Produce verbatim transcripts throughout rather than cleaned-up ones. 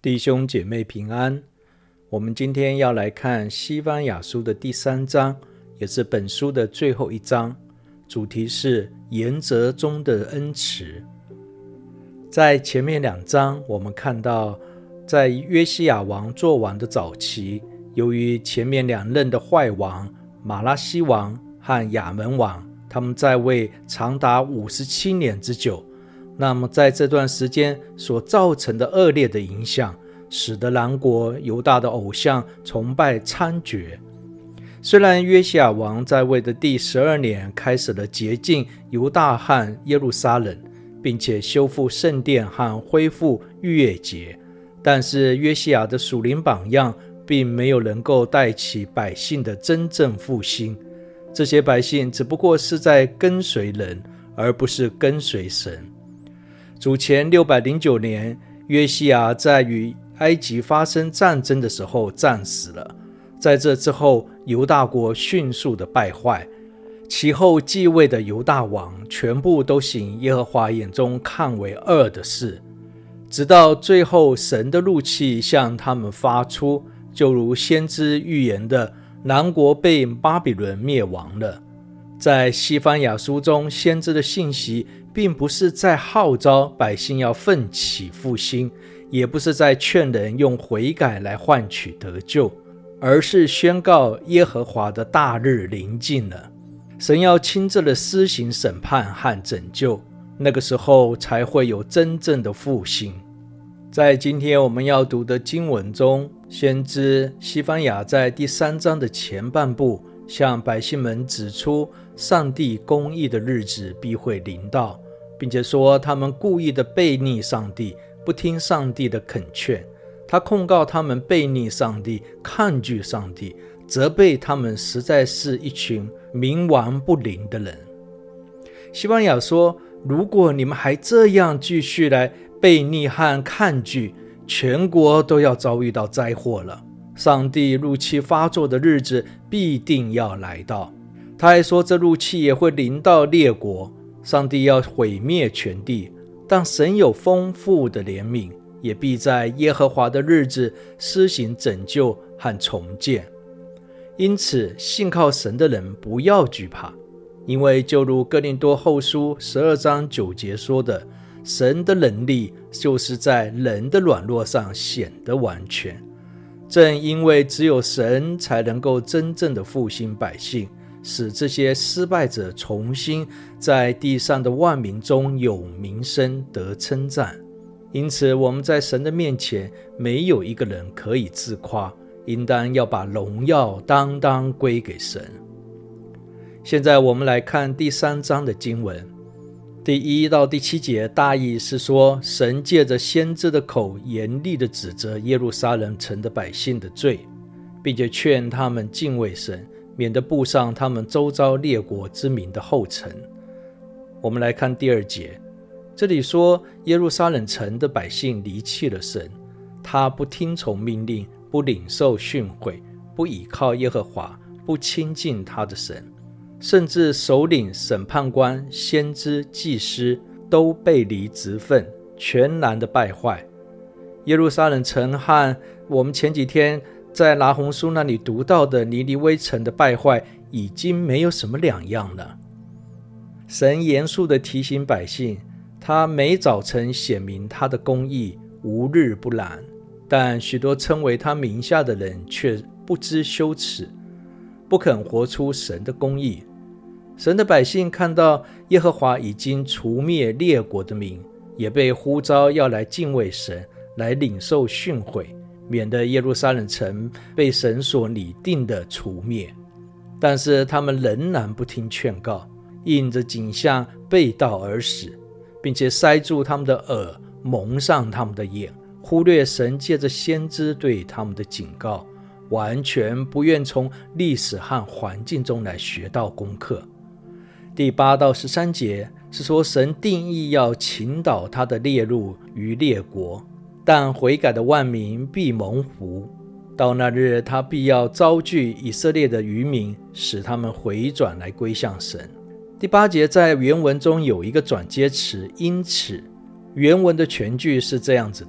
弟兄姐妹平安，我们今天要来看西番雅书的第三章，也是本书的最后一章，主题是原则中的恩慈。在前面两章我们看到，在约西亚王做王的早期，由于前面两任的坏王马拉西王和亚门王，他们在位长达五十七年之久，那么在这段时间所造成的恶劣的影响，使得南国犹大的偶像崇拜猖獗。虽然约西亚王在位的第十二年开始了洁净犹大和耶路撒冷，并且修复圣殿和恢复逾越节，但是约西亚的属灵榜样并没有能够带起百姓的真正复兴。这些百姓只不过是在跟随人，而不是跟随神。主前六百零九年，约西亚在与埃及发生战争的时候战死了。在这之后，犹大国迅速的败坏，其后继位的犹大王全部都行耶和华眼中看为恶的事，直到最后神的怒气向他们发出，就如先知预言的，南国被巴比伦灭亡了。在西番雅书中，先知的信息并不是在号召百姓要奋起复兴，也不是在劝人用悔改来换取得救，而是宣告耶和华的大日临近了，神要亲自的施行审判和拯救，那个时候才会有真正的复兴。在今天我们要读的经文中，先知西番雅在第三章的前半部向百姓们指出上帝公义的日子必会临到，并且说他们故意的悖逆上帝，不听上帝的恳劝。他控告他们悖逆上帝，抗拒上帝，责备他们实在是一群冥顽不灵的人。西番雅说，如果你们还这样继续来悖逆和抗拒，全国都要遭遇到灾祸了。上帝怒气发作的日子必定要来到。他还说，这怒气也会临到列国，上帝要毁灭全地，但神有丰富的怜悯，也必在耶和华的日子施行拯救和重建。因此信靠神的人不要惧怕，因为就如哥林多后书十二章九节说的，神的能力就是在人的软弱上显得完全。正因为只有神才能够真正的复兴百姓，使这些失败者重新在地上的万民中有名声得称赞。因此我们在神的面前没有一个人可以自夸，应当要把荣耀当当归给神。现在我们来看第三章的经文，第一到第七节大意是说，神借着先知的口严厉地指责耶路撒冷城的百姓的罪，并且劝他们敬畏神，免得步上他们周遭列国之民的后尘。我们来看第二节，这里说耶路撒冷城的百姓离弃了神，他不听从命令，不领受训诲，不倚靠耶和华，不亲近他的神，甚至首领、审判官、先知、祭司都背离职分，全然的败坏。耶路撒冷城和我们前几天在拿红书那里读到的尼尼微城的败坏已经没有什么两样了。神严肃地提醒百姓，他每早晨显明他的公义，无日不拦，但许多称为他名下的人却不知羞耻，不肯活出神的公义。神的百姓看到耶和华已经除灭列国的民，也被呼召要来敬畏神，来领受训诲，免得耶路撒冷城被神所拟定的除灭。但是他们仍然不听劝告，应着景象背道而驶，并且塞住他们的耳，蒙上他们的眼，忽略神借着先知对他们的警告，完全不愿从历史和环境中来学到功课。第八到十三节是说，神定义要倾倒他的烈怒于列国，但悔改的万民必蒙福。到那日，他必要招聚以色列的余民，使他们回转来归向神。第八节在原文中有一个转接词因此，原文的全句是这样子的，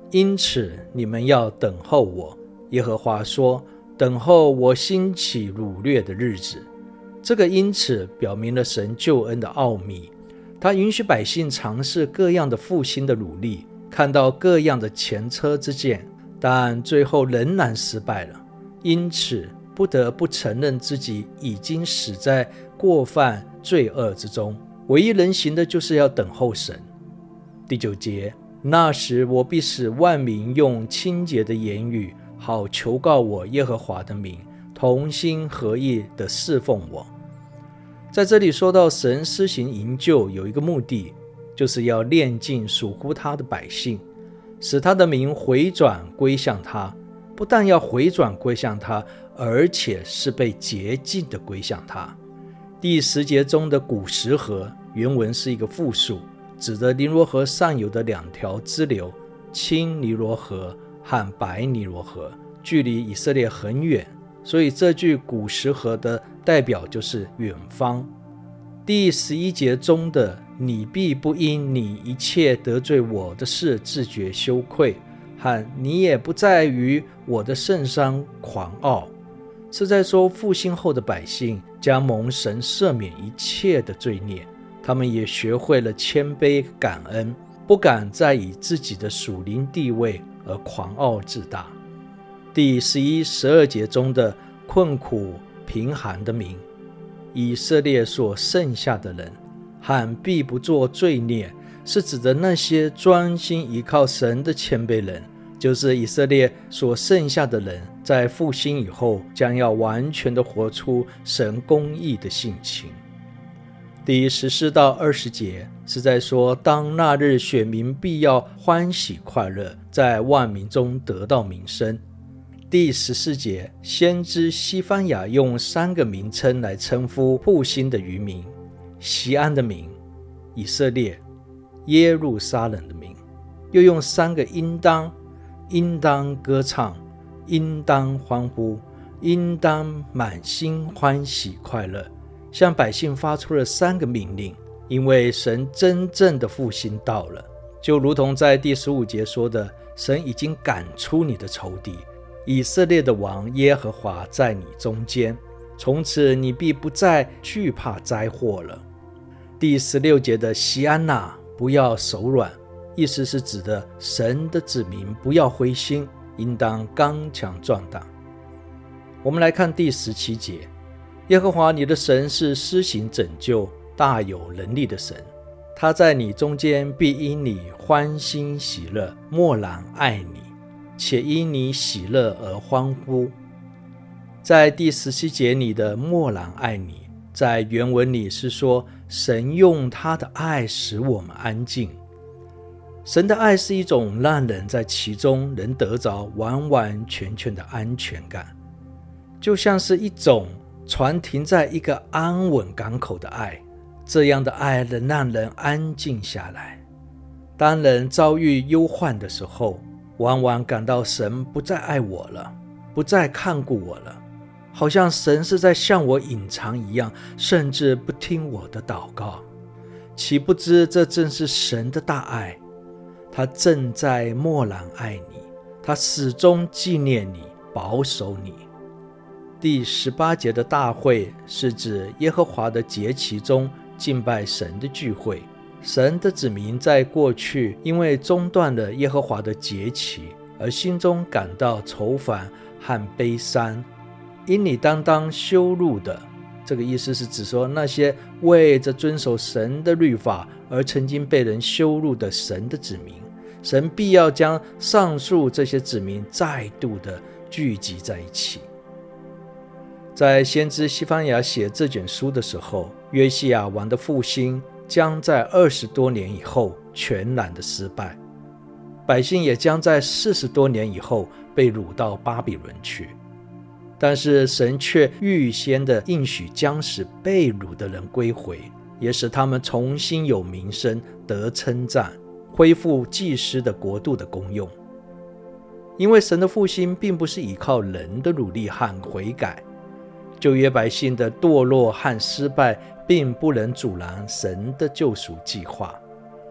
因此你们要等候我。耶和华说，等候我兴起掳掠的日子。这个因此表明了神救恩的奥秘，他允许百姓尝试各样的复兴的努力，看到各样的前车之鉴，但最后仍然失败了，因此不得不承认自己已经死在过犯罪恶之中，唯一能行的就是要等候神。第九节，那时我必使万民用清洁的言语，好求告我耶和华的名，同心合意地侍奉我。在这里说到神施行营救有一个目的，就是要炼净属乎他的百姓，使他的名回转归向他，不但要回转归向他，而且是被洁净的归向他。第十节中的古时河原文是一个复数，指的尼罗河上游的两条支流，青尼罗河和白尼罗河，距离以色列很远，所以这句古时河的代表就是远方。第十一节中的你必不因你一切得罪我的事自觉羞愧，和你也不在于我的圣山狂傲，是在说复兴后的百姓将蒙神赦免一切的罪孽，他们也学会了谦卑感恩，不敢再以自己的属灵地位而狂傲自大。第十一、十二节中的困苦贫寒的民，以色列所剩下的人，和必不做罪孽，是指的那些专心依靠神的谦卑人，就是以色列所剩下的人，在复兴以后将要完全的活出神公义的性情。第十四到二十节是在说，当那日选民必要欢喜快乐，在万民中得到名声。第十四节，先知西番雅用三个名称来称呼复兴的渔民：锡安的名、以色列、耶路撒冷的名，又用三个应当：应当歌唱，应当欢呼，应当满心欢喜快乐，向百姓发出了三个命令，因为神真正的复兴到了，就如同在第十五节说的，神已经赶出你的仇敌，以色列的王耶和华在你中间，从此你必不再惧怕灾祸了。第十六节的锡安哪，不要手软，意思是指的神的子民不要灰心，应当刚强壮胆。我们来看第十七节，耶和华你的神是施行拯救、大有能力的神，他在你中间必因你欢欣喜乐，默然爱你，且因你喜乐而欢呼。在第十七节里的默然爱你，在原文里是说神用他的爱使我们安静。神的爱是一种让人在其中能得着完完全全的安全感，就像是一种船停在一个安稳港口的爱，这样的爱能让人安静下来。当人遭遇忧患的时候，往往感到神不再爱我了，不再看顾我了，好像神是在向我隐藏一样，甚至不听我的祷告。岂不知这正是神的大爱，他正在默然爱你，他始终纪念你，保守你。第十八节的大会是指耶和华的节期中敬拜神的聚会。神的子民在过去因为中断了耶和华的节期，而心中感到愁烦和悲伤，因你担当羞辱的，这个意思是指说那些为着遵守神的律法而曾经被人羞辱的神的子民，神必要将上述这些子民再度的聚集在一起。在先知西番雅写这卷书的时候，约西亚王的复兴将在二十多年以后全然的失败，百姓也将在四十多年以后被掳到巴比伦去。但是神却预先的应许将使被掳的人归回，也使他们重新有名声，得称赞，恢复祭司的国度的功用。因为神的复兴并不是依靠人的努力和悔改，旧约百姓的堕落和失败并不能阻拦神的救赎计划。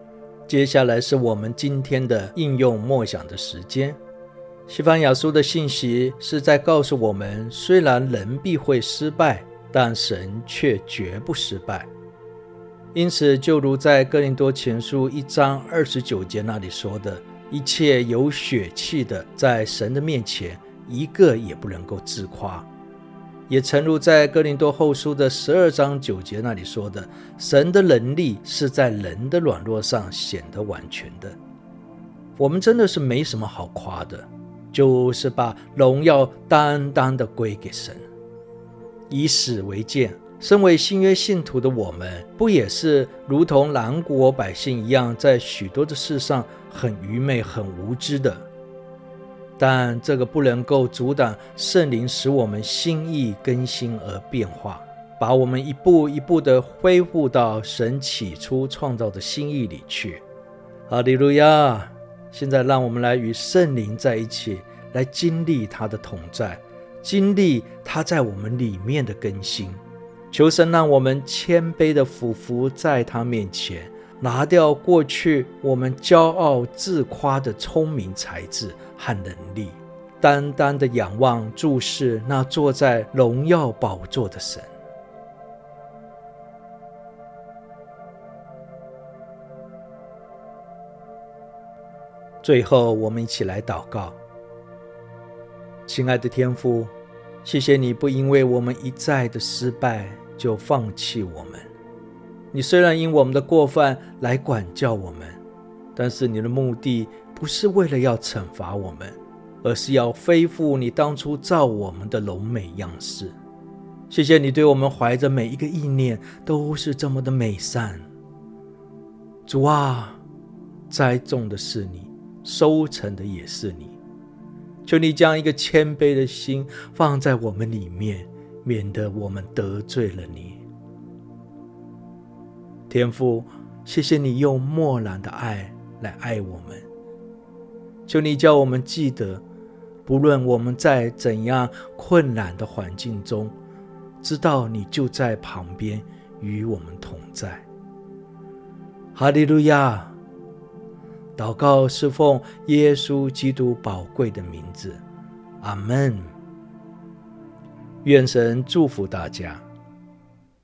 接下来是我们今天的应用默想的时间。西番雅书的信息是在告诉我们，虽然人必会失败，但神却绝不失败。因此，就如在哥林多前书一章二十九节那里说的，一切有血气的，在神的面前，一个也不能够自夸。也诚如在哥林多后书的十二章九节那里说的，神的能力是在人的软弱上显得完全的。我们真的是没什么好夸的，就是把荣耀单单的归给神。以史为鉴，身为新约信徒的我们，不也是如同南国百姓一样，在许多的事上很愚昧很无知的？但这个不能够阻挡圣灵使我们心意更新而变化，把我们一步一步地恢复到神起初创造的心意里去。哈利路亚！现在让我们来与圣灵在一起，来经历他的同在，经历他在我们里面的更新。求神让我们谦卑地俯伏在他面前，拿掉过去我们骄傲自夸的聪明才智和能力，单单地仰望注视那坐在荣耀宝座的神。最后，我们一起来祷告。亲爱的天父，谢谢你不因为我们一再的失败就放弃我们。你虽然因我们的过犯来管教我们，但是你的目的不是为了要惩罚我们，而是要恢复你当初造我们的柔美样式。谢谢你对我们怀着每一个意念都是这么的美善。主啊，栽种的是你，收成的也是你。求你将一个谦卑的心放在我们里面，免得我们得罪了你。天父，谢谢你用默然的爱来爱我们。求你叫我们记得，不论我们在怎样困难的环境中，知道你就在旁边与我们同在。哈利路亚！祷告是奉耶稣基督宝贵的名字，阿们。愿神祝福大家。